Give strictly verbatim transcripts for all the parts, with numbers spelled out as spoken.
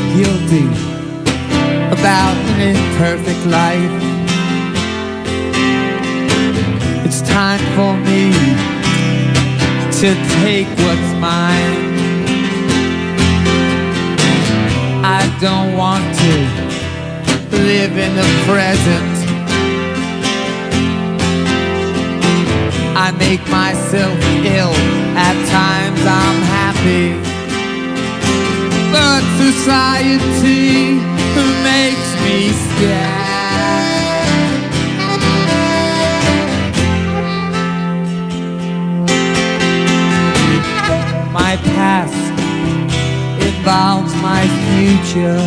guilty about an imperfect life. It's time for me to take what's mine. I don't want to live in the present. I make myself ill, at times I'm happy, but society makes me scared. My past involves my future.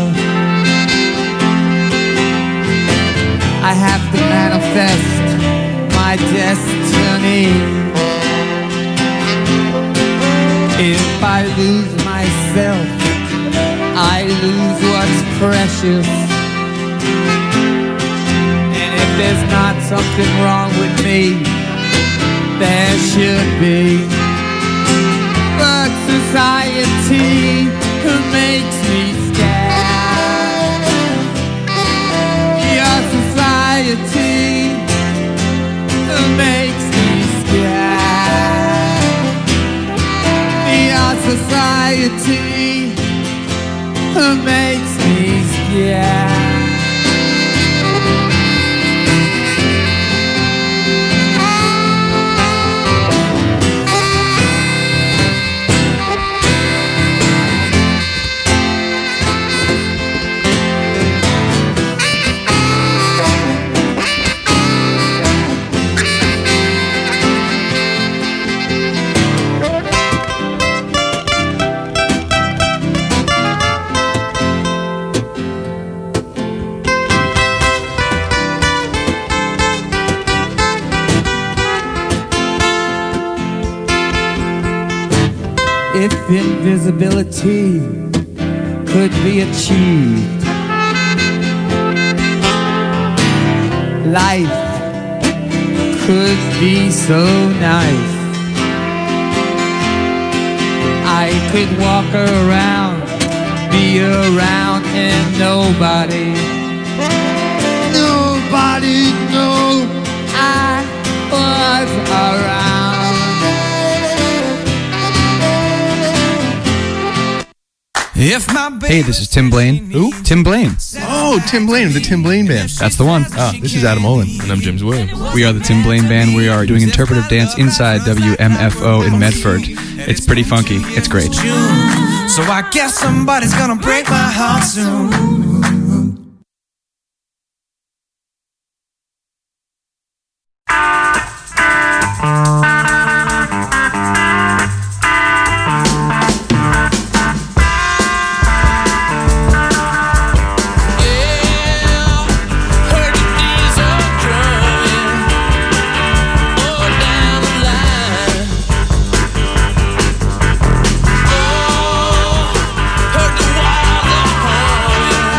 I have to manifest my destiny. If I lose myself, I lose what's precious. And if there's not something wrong with me, there should be. But society makes me scared. Your society makes me scared. Your society makes me scared. If invisibility could be achieved, life could be so nice. I could walk around, be around and nobody, nobody know I was around. If my hey, this is Tim Blaine. Who? Tim Blaine. Oh, Tim Blaine of the Tim Blaine Band. That's the one. Ah, this is Adam Olin. And I'm James Williams. We are the Tim Blaine Band. We are doing interpretive dance inside W M F O in Medford. It's pretty funky. It's great. So I guess somebody's gonna break my heart soon. Oh, heard the walls are falling.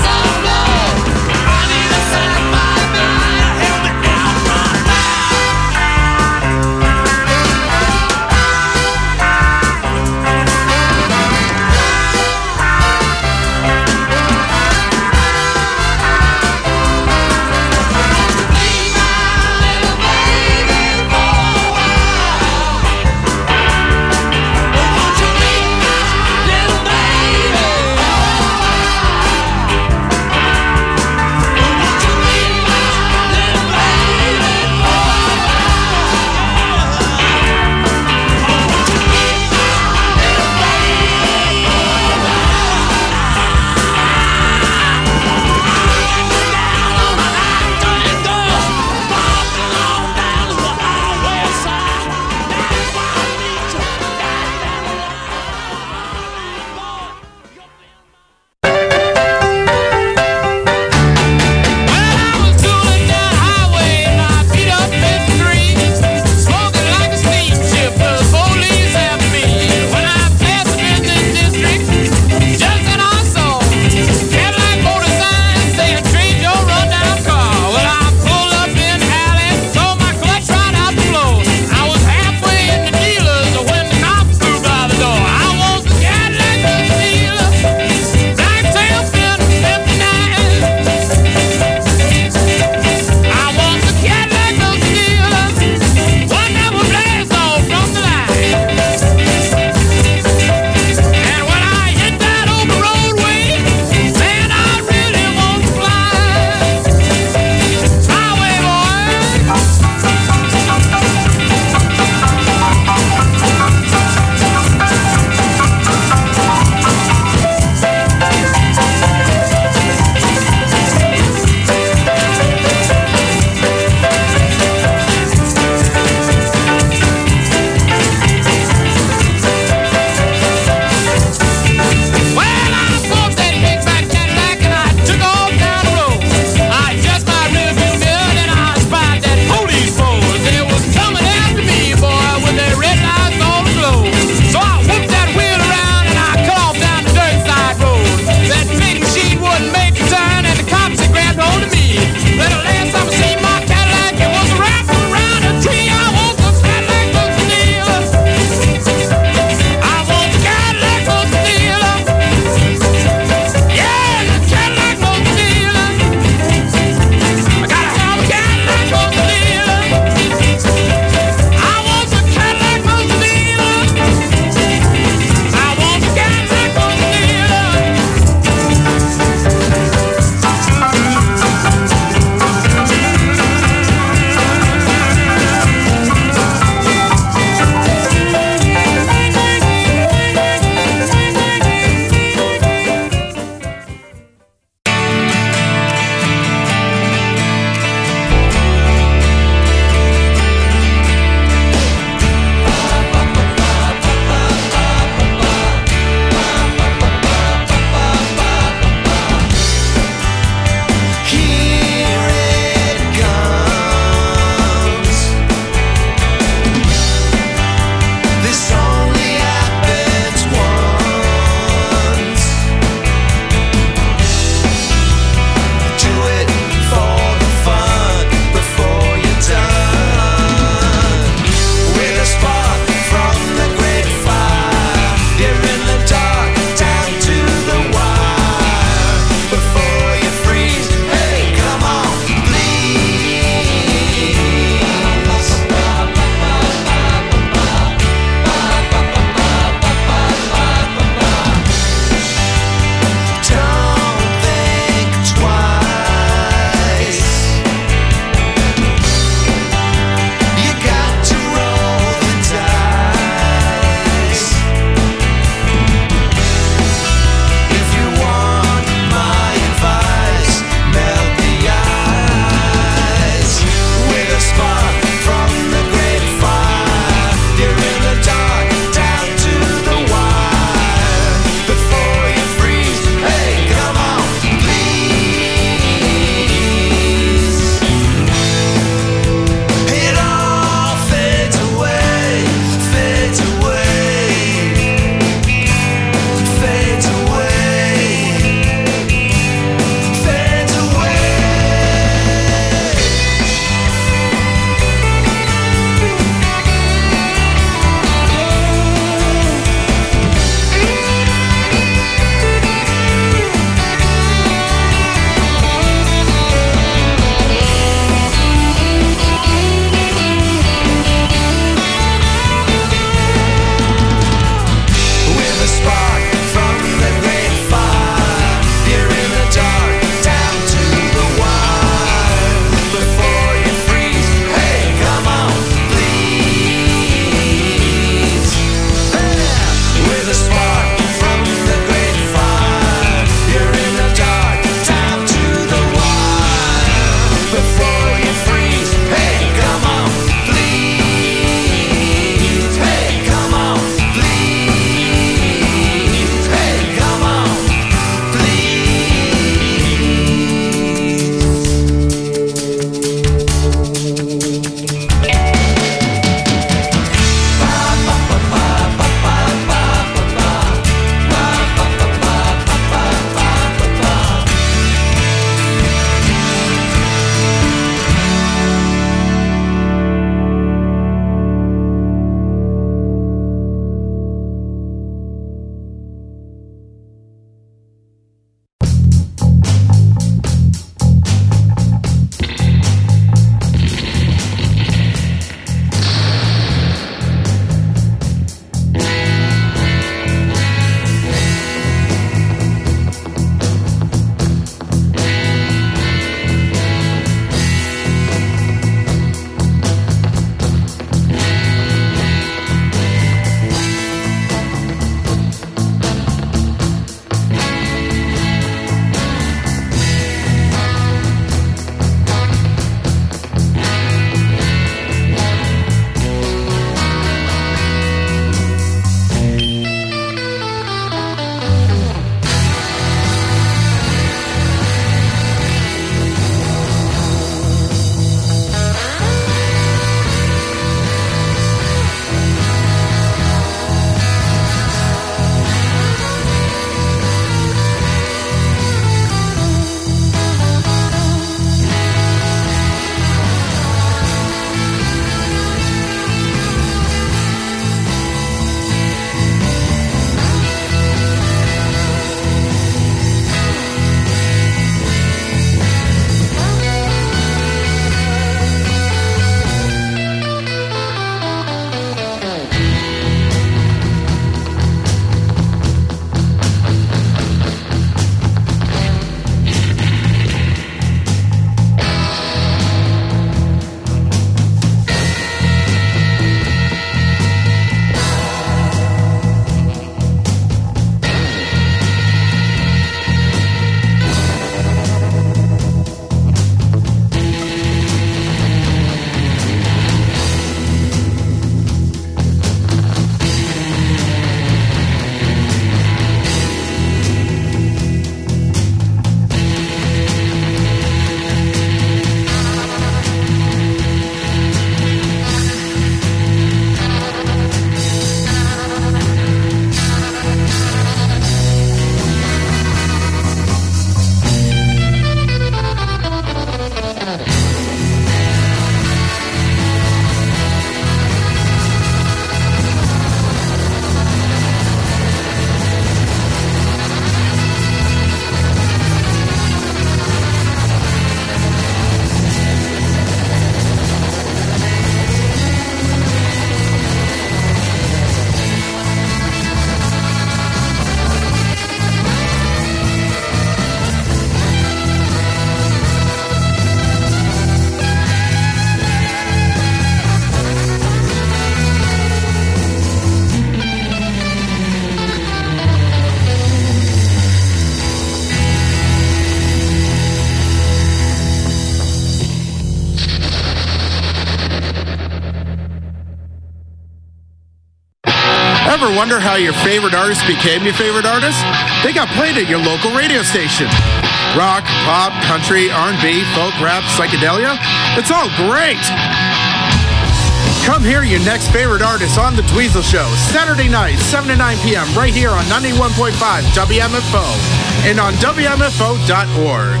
Ever wonder how your favorite artist became your favorite artist? They got played at your local radio station. Rock, pop, country, R and B, folk, rap, psychedelia. It's all great. Come hear your next favorite artist on The Dweezil Show, Saturday night, seven to nine p.m. right here on ninety-one point five W M F O and on W M F O dot org.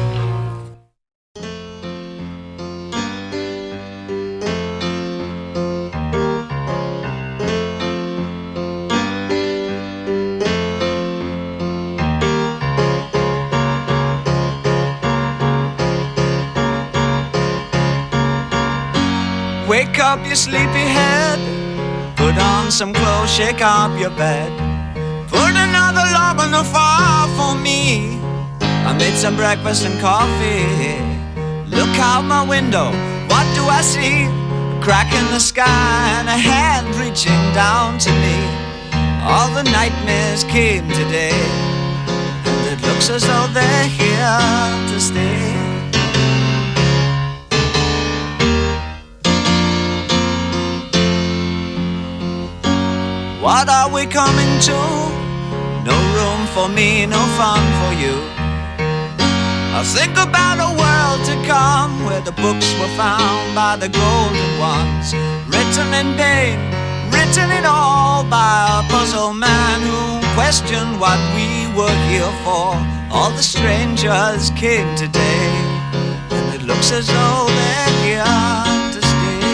Wake up your sleepy head, put on some clothes, shake up your bed, put another log on the fire for me. I made some breakfast and coffee. Look out my window, what do I see? A crack in the sky and a hand reaching down to me. All the nightmares came today, and it looks as though they're here to stay. What are we coming to? No room for me, no fun for you. I think about a world to come, where the books were found by the golden ones, written in pain, written it all by a puzzle man who questioned what we were here for. All the strangers came today, and it looks as though they're here to stay.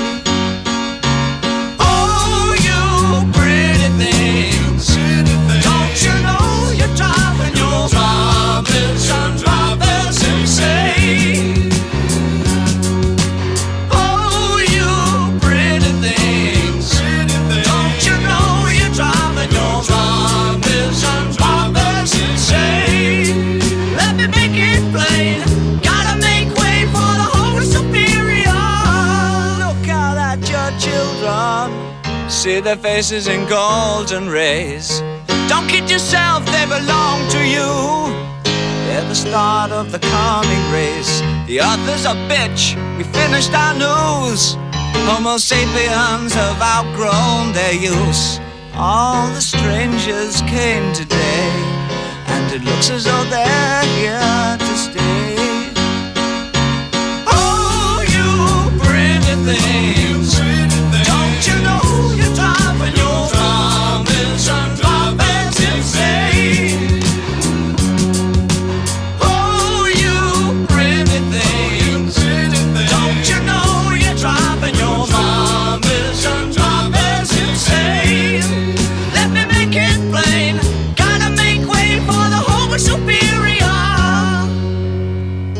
Oh, you pretty things, don't you know you're driving your drivers and drivers insane? Oh, you pretty things, don't you know you're driving your drivers and drivers insane? Let me make it plain, gotta make way for the Holy Superior. Look out at your children, see their faces in golden rays. Don't kid yourself, they belong to you. They're the start of the coming race. The author's a bitch, we finished our news. Homo sapiens have outgrown their use. All the strangers came today, and it looks as though they're here to stay. Oh, you pretty things, don't you know you're driving your drivers and drivers insane? Oh, you pretty things, don't you know you're driving your drivers and drivers insane? Let me make it plain, gotta make way for the Homo Superior.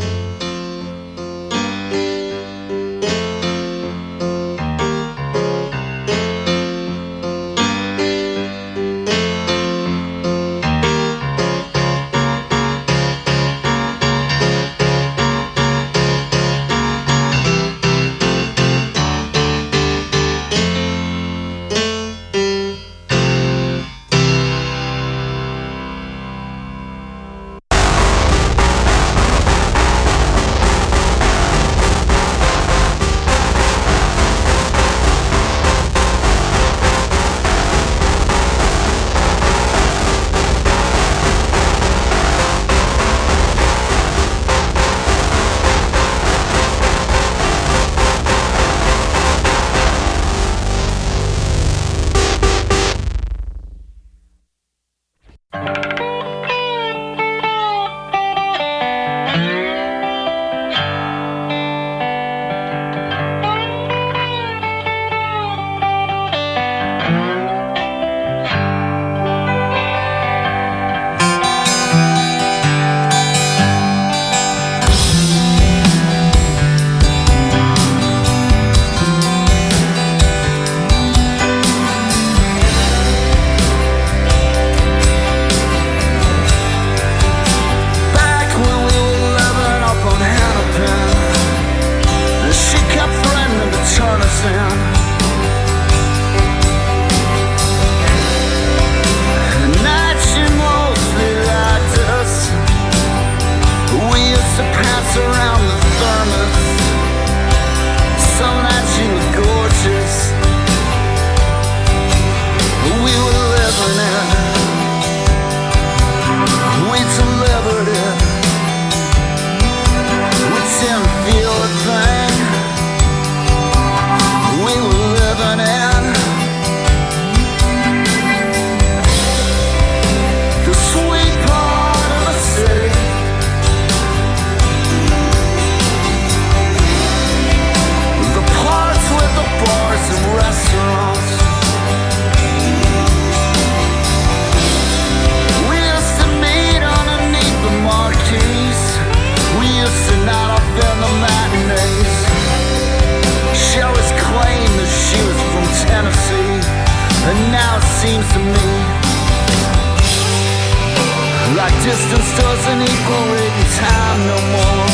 distance doesn't equal waiting time no more.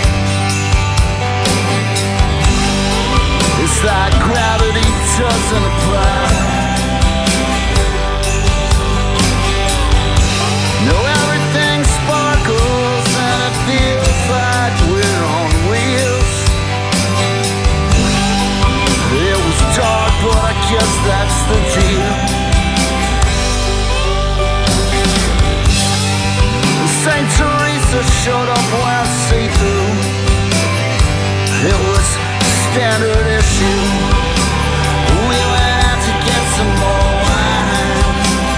It's like gravity doesn't apply. No, everything sparkles and it feels like we're on wheels. It was dark, but I guess that's the deal. Saint Teresa showed up when see-through. It was standard issue. We went out to get some more wine.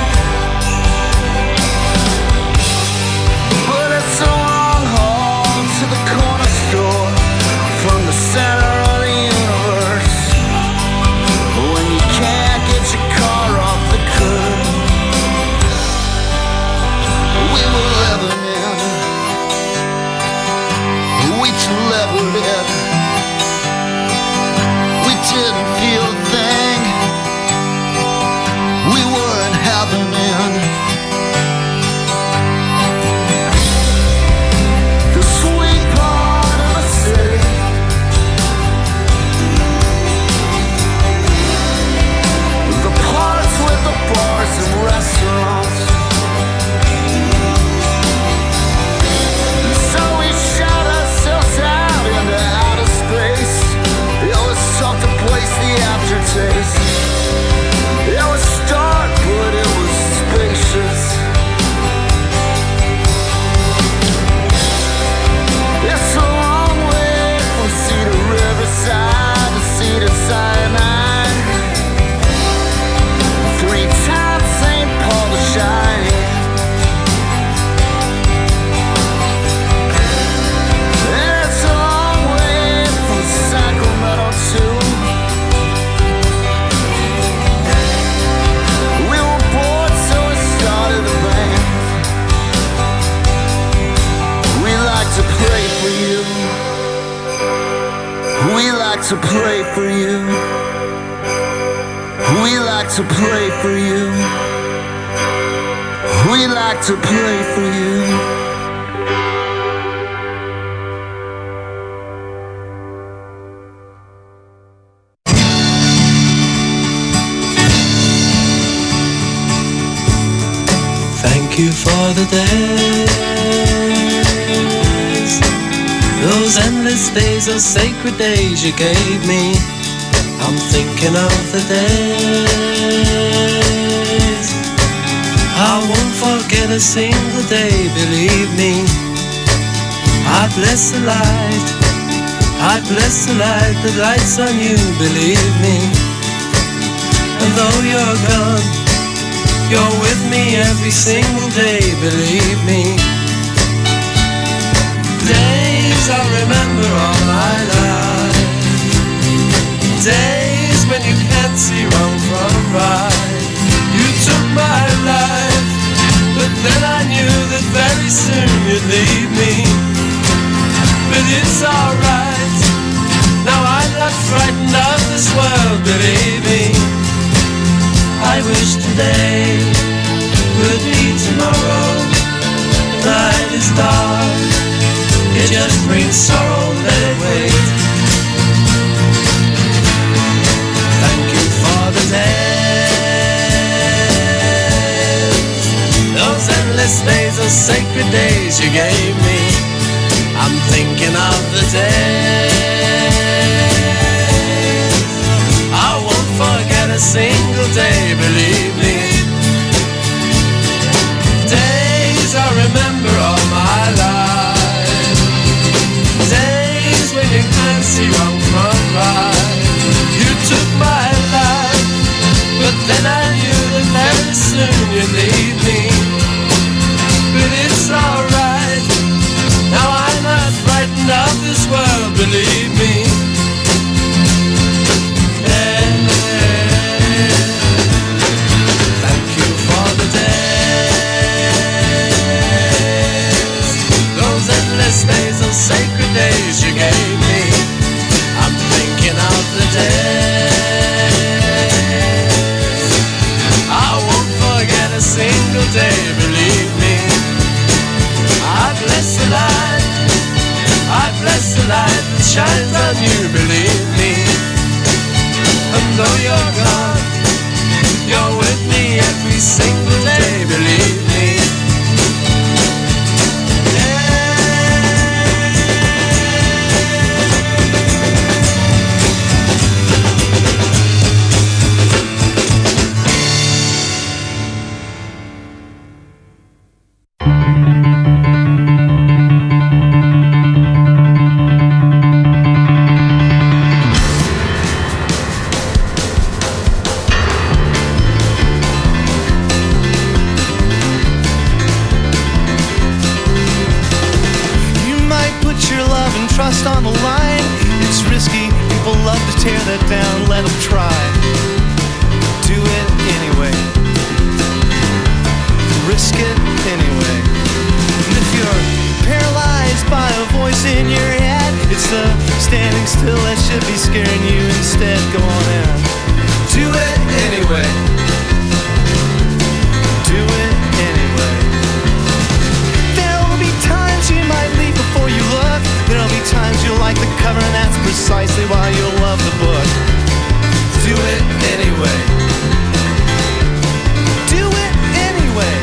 But it's a long haul to the corner store from the center of the universe. When you can't get your car off the curb. We were living in, we too leveled in. We didn't feel a thing. We weren't having in. The sweet part of the city. The parts with the bars and restaurants. So we shot ourselves out into outer space. It was tough to place the aftertaste. It was stark, but it was spacious. It's a long way from sea to riverside to sea to cyanide. Three times Saint Paul to shine. It's a long way from Sacramento too. We were bored, so we started a band. We like to play for you. We like to play for you. We like to play for you. We like to play for you. Thank you for the days, those endless days, those sacred days you gave me. I'm thinking of the days I won't forget a single day, believe me. I bless the light, I bless the light that lights on you, believe me. And though you're gone, you're with me every single day, believe me. Days I'll remember all my life. Days when you can't see wrong from right. You took my life, but then I knew that very soon you'd leave me. But it's alright, now I'm not frightened of this world, believe me. I wish today would be tomorrow. The night is dark, it just brings sorrow, let it wait. Thank you for the days, those endless days, those sacred days you gave me. I'm thinking of the days I won't forget a single day, believe me. Days I remember all my life. Days when you can't see wrong from right. You took my life, but then I knew that very soon you'd leave me. But it's alright, now I'm not frightened of this world, believe me. Thank you for the days, those endless days, those sacred days you gave me. I'm thinking of the days I won't forget a single day, believe me. tear that down, let them try. Do it anyway. Risk it anyway. And if you're paralyzed by a voice in your head, it's the standing still that should be scaring you instead. Go on in. Do it anyway. Do it anyway. There'll be times you might leave before you look. There'll be times you'll like the cover, and that's precisely why you'll love the book. Do it anyway. Do it anyway.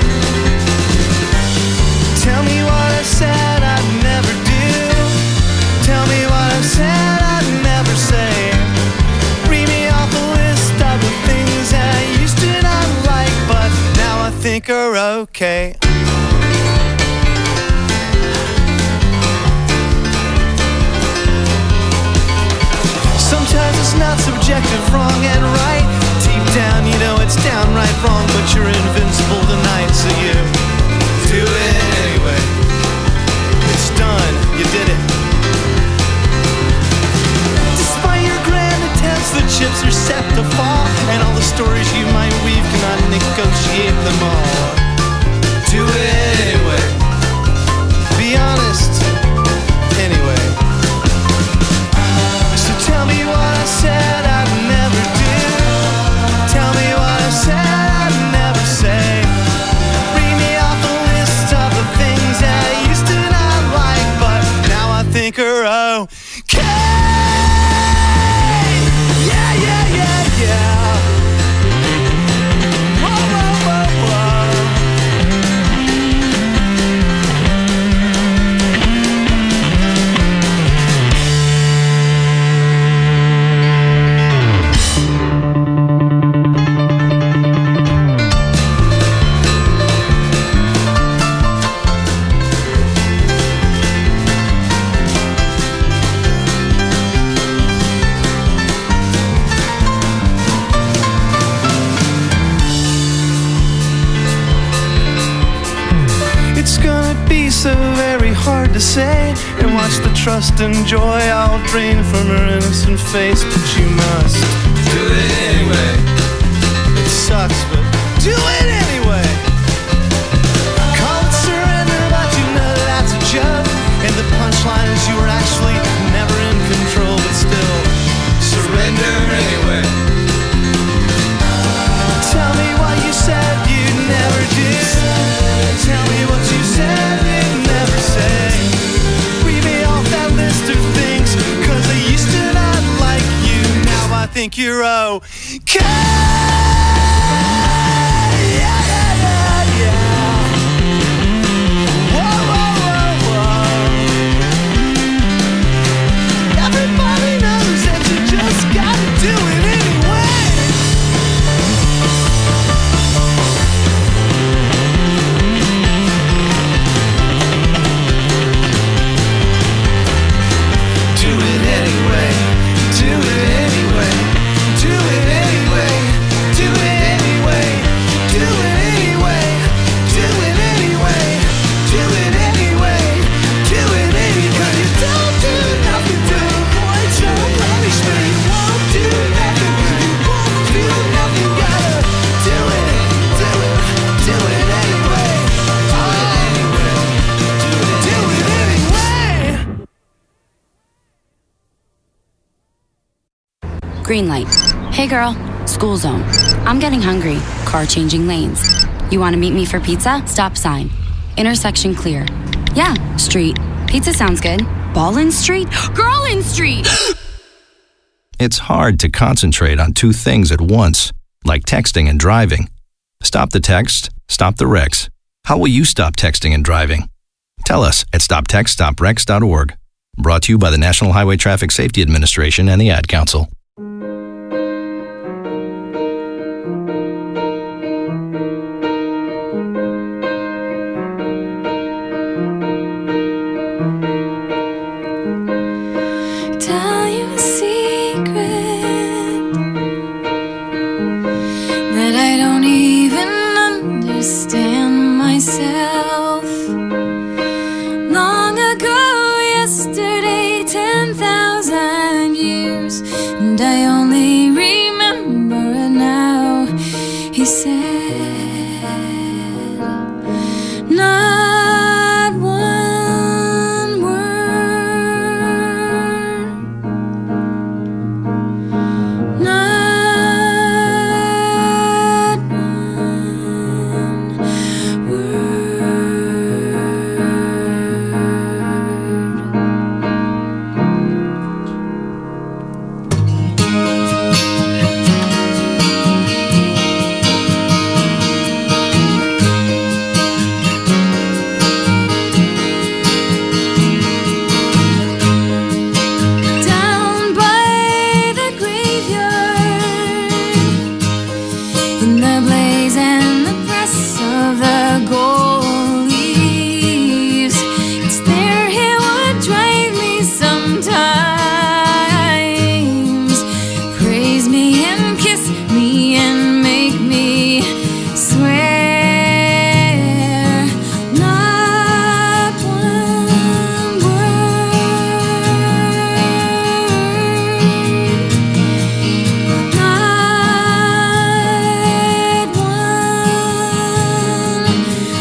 Tell me what I said I'd never do. Tell me what I said I'd never say. Read me off a list of the things that I used to not like, but now I think are okay. Sometimes it's not subjective, wrong and right. Deep down you know it's downright wrong, but you're invincible tonight, so you do it anyway. It's done, you did it. Despite your grand attempts, the chips are set to fall, and all the stories you might weave cannot negotiate them all. Do it anyway. Be honest, anyway. So tell me what I said I'd never do. Tell me what I said I'd never say. Read me off a list of the things that I used to not like, but now I think are okay. Yeah, yeah, yeah, yeah. Whoa, whoa, whoa, whoa. It's gonna be so very hard to say, and watch the trust and joy all drain from her innocent face, but you must do it anyway. It sucks, but do it anyway. Call it surrender, but you know that's a joke, and the punchline is you were actually never in control, but still surrender anyway. Tell me what you said you'd never do. Tell me what you said you'd never say. Read me off that list of things, cause I used to not like you. Now I think you're okay. Yeah, yeah, yeah, yeah. Whoa, whoa, whoa, whoa. Everybody knows that you just gotta do it anyway. Do it anyway, do it anyway, do it anyway, do it anyway, do it anyway, do it anyway, do it anyway, do it anyway. 'Cause you don't do nothing to avoid some punishment. You won't do nothing, you won't do nothing. Gotta do it, do it, do it anyway. Do it anyway, do it anyway. Green light. Hey girl, school zone. I'm getting hungry. Car changing lanes. You want to meet me for pizza? Stop sign. Intersection clear. Yeah, street. Pizza sounds good. Ballin Street? Girlin Street! It's hard to concentrate on two things at once, like texting and driving. Stop the text, stop the wrecks. How will you stop texting and driving? Tell us at stop text stop wrecks dot org. Brought to you by the National Highway Traffic Safety Administration and the Ad Council. Tell you a secret that I don't even understand myself. Long ago, yesterday, ten thousand years, and I only remember it now. He said, not one word, not one down by the graveyard, in the blaze and the press of the gold leaves, it's there he would drive me sometimes, praise me and kiss me and make me swear, not one word, not one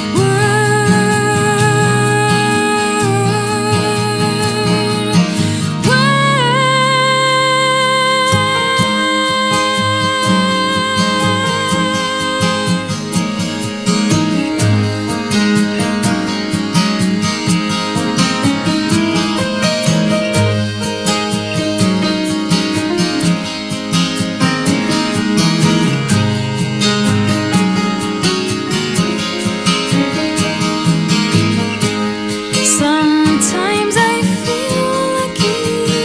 Sometimes I feel lucky,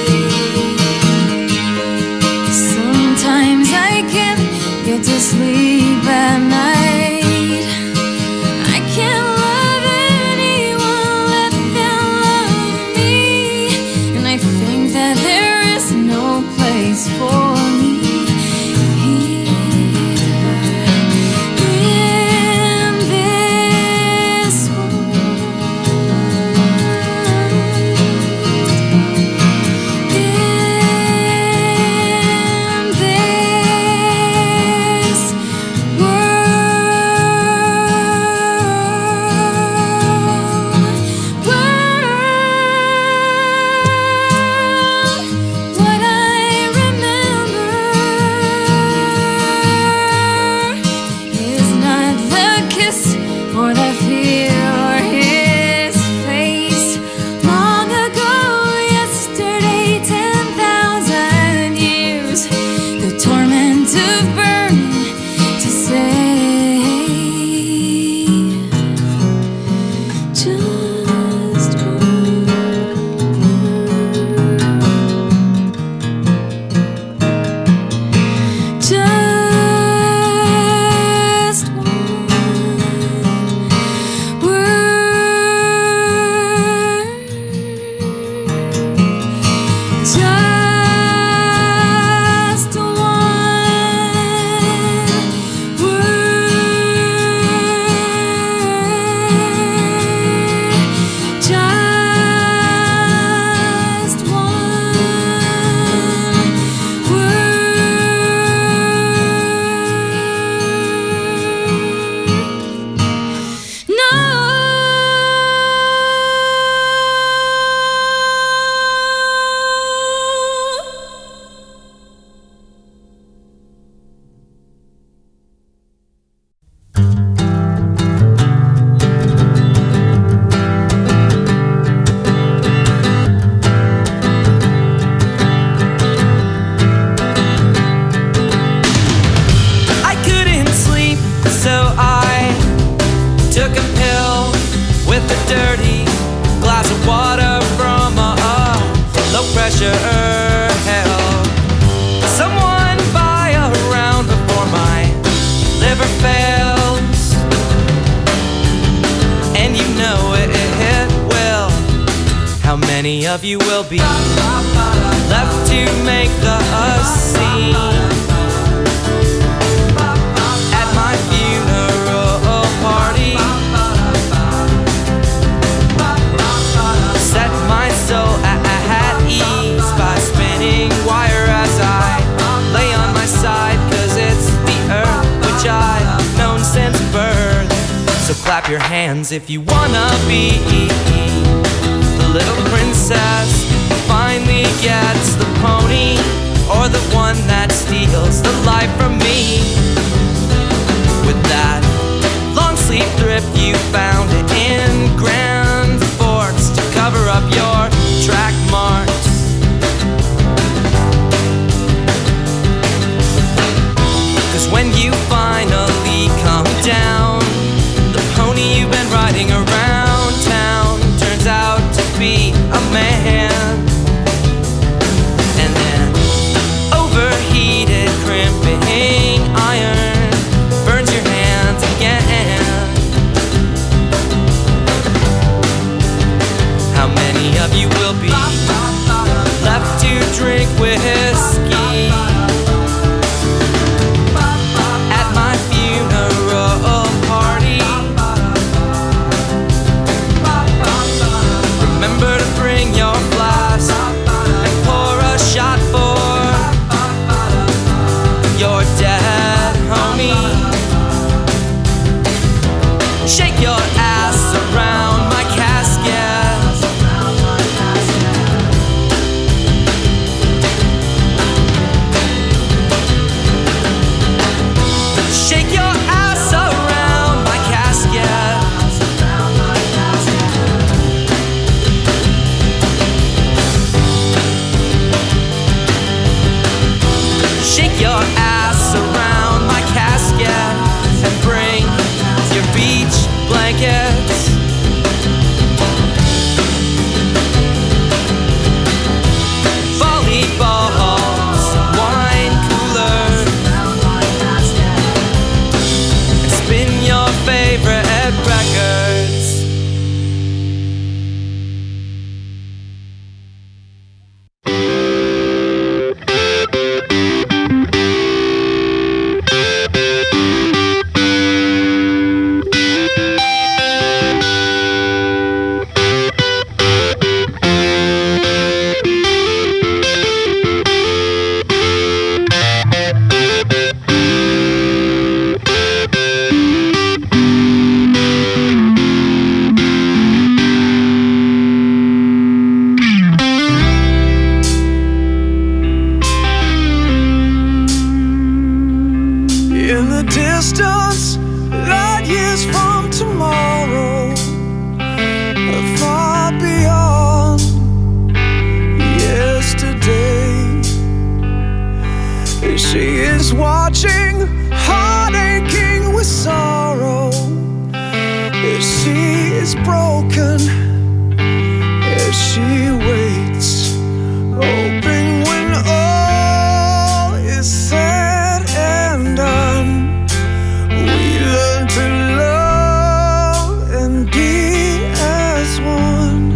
sometimes I can't get to sleep at night. I can't love anyone, let them love me, and I think that there is no place for me here in this what I remember is not the kiss or the fear or his face. Long ago, yesterday, ten thousand years, the torment of burning to say just one just one word, just one word, just one word. No. I couldn't sleep, so I took a pill with a dirty glass of water from a, a low pressure hell. Someone buy a round before my liver fails, and you know it, it will. How many of you will be left to make the scene at my funeral party? Set my soul at, at ease by spinning wire as I up your hands if you wanna be the little princess who finally gets the pony, or the one that steals the life from me. With that long sleeve thrift you found in Grand Forks to cover up your track marks. Cause when you finally come down, the pony you've been riding around town turns out to be a man. And then overheated crimping iron burns your hands again. How many of you will be left to drink whiskey at my funeral party? Remember to bring your flask and pour a shot for your dead homie. Shake your ass around my casket. Shake your ass around my casket. Shake your ass around my casket and bring your beach blankets. Volleyballs, wine coolers, and spin your favorite records. In the distance, light years from tomorrow, far beyond yesterday, she is watching, heart aching with sorrow. She is broken as she waits, hoping when all is said and done, we learn to love and be as one.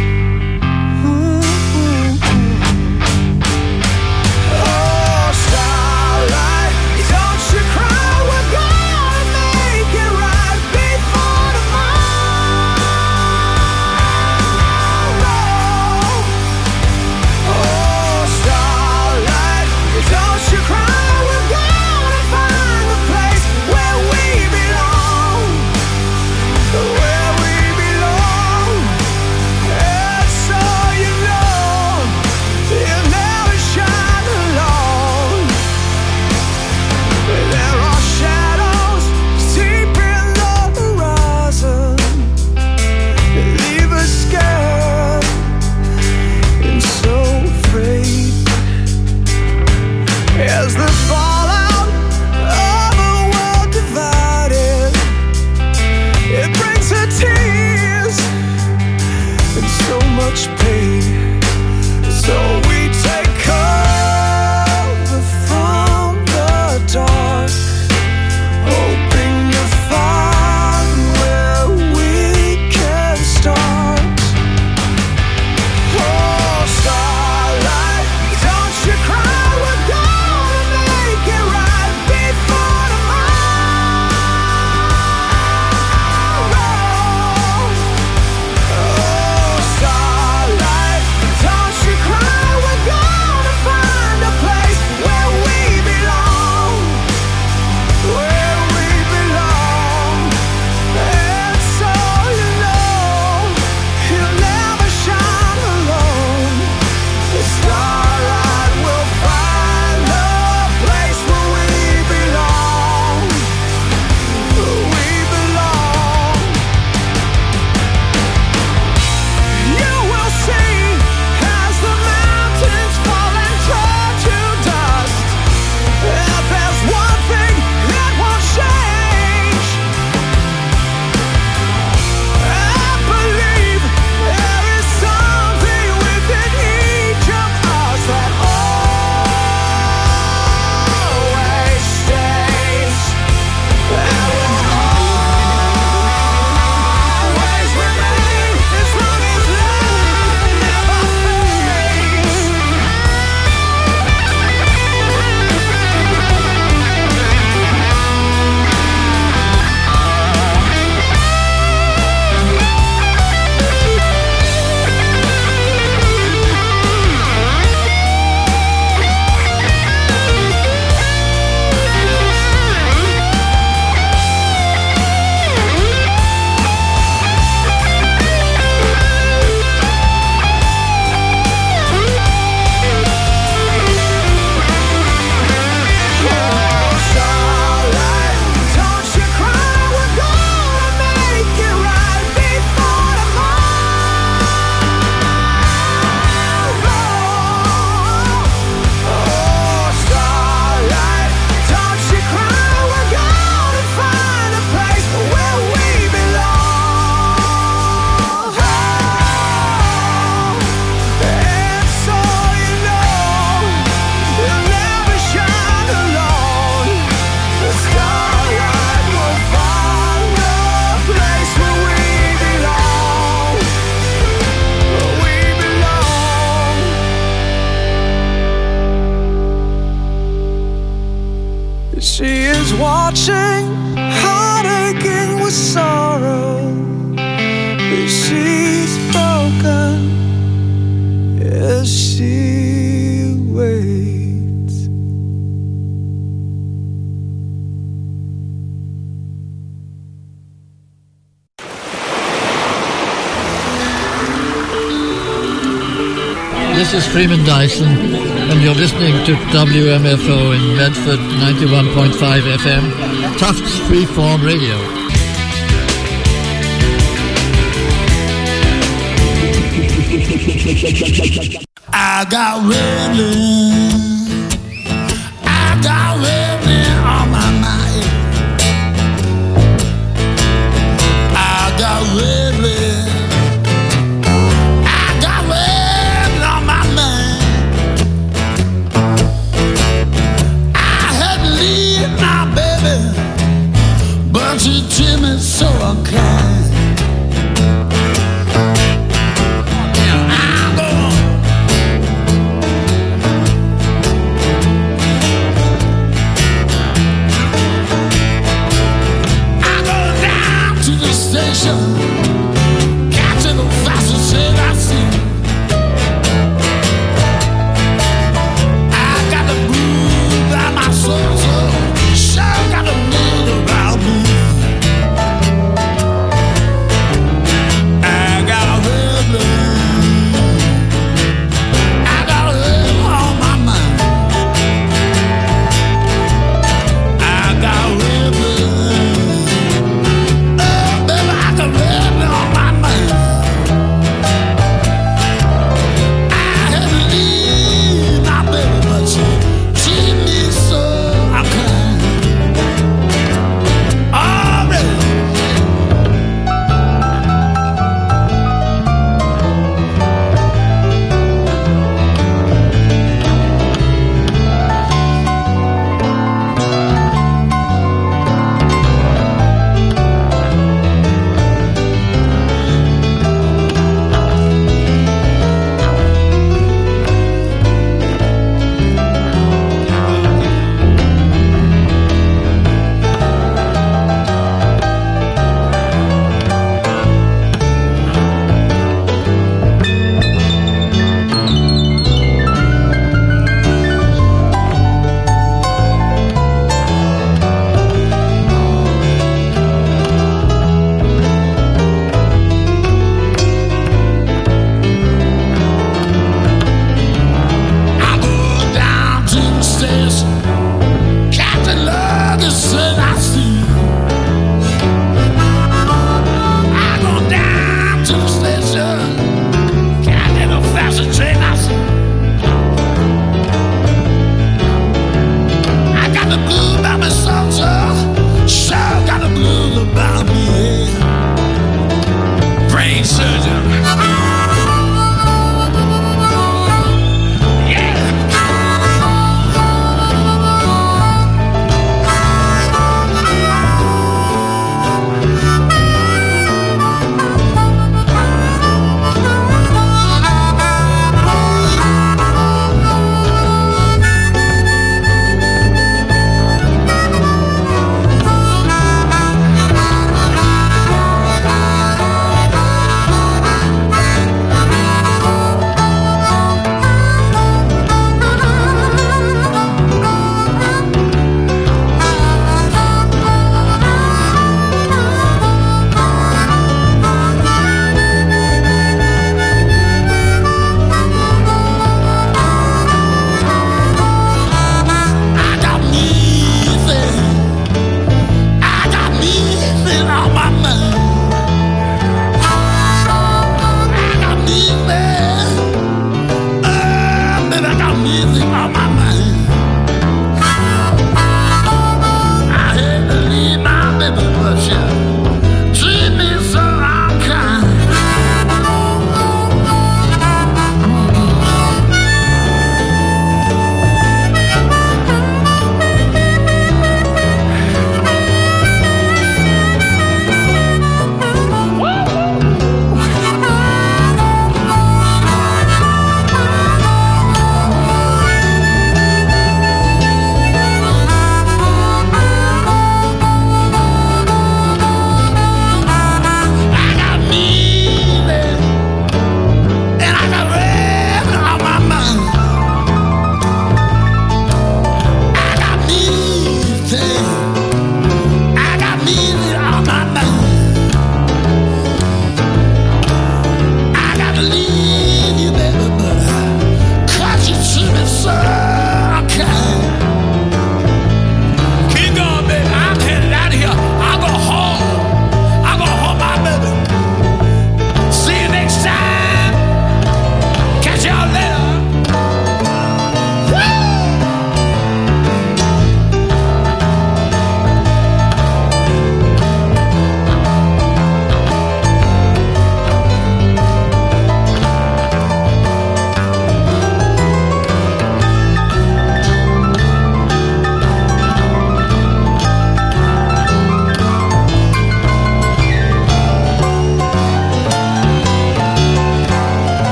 Oh, starlight, don't you cry, we're gonna make it right before tomorrow. Oh, starlight, don't you cry, we're gonna find a place where we belong, where we belong. And so you know, you'll never shine alone. There are shadows deep in the horizon that leave us scared and so afraid. As the fallout of a world divided, it brings her tears and so much pain. So we take cover from the dark, hoping to find where we can start. Oh, starlight, don't you cry, we're gonna make She is watching, heart aching with sorrow. She's broken as she waits. This is Freeman Dyson, and you're listening to W M F O in Medford, ninety-one point five F M, Tufts Freeform Radio. I got railing, I got railing on my mind. I got railing, I got railing on my mind. I had to leave my baby, but she treated me so unkind.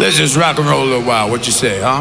Let's just rock and roll a little while. What you say, huh?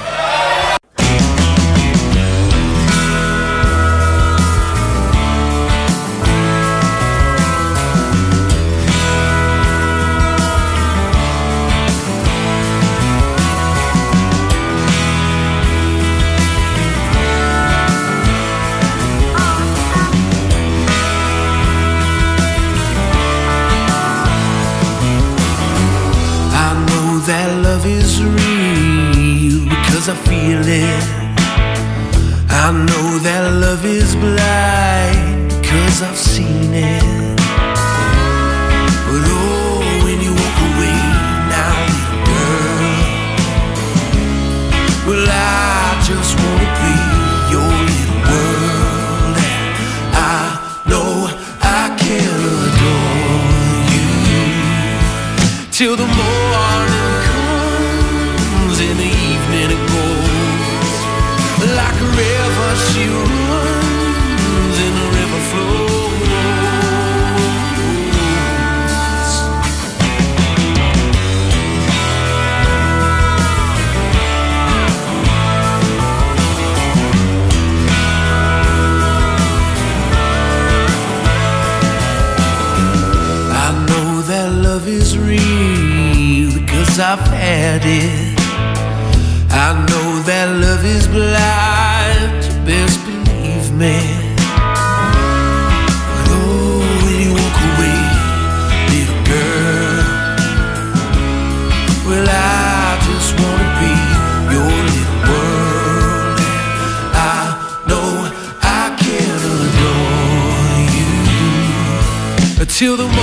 I feel it. I know that love is blind, cause I've seen it. But oh, when you walk away now, little girl, well, I just wanna be your little world, and I know I can adore you till the morning comes in the evening. It like a river, she runs and the river flows. I know that love is real because I've had it. I know that love is blind, you best believe me. But oh, when you walk away, little girl, well, I just wanna be your little world, and I know I can adore you till the